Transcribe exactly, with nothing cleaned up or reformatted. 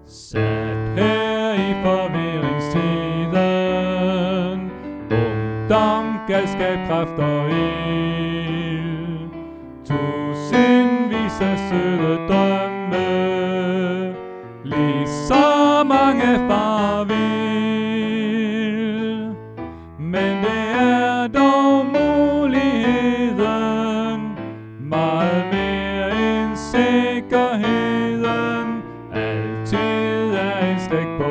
Sat her i forvirringstiden, ungdom, galskab, kraft og ild. Tusindvis af søde drømme, lige så mange farvel. Men det er dog muligheden, meget mere end sikkerheden. Altid er en stik på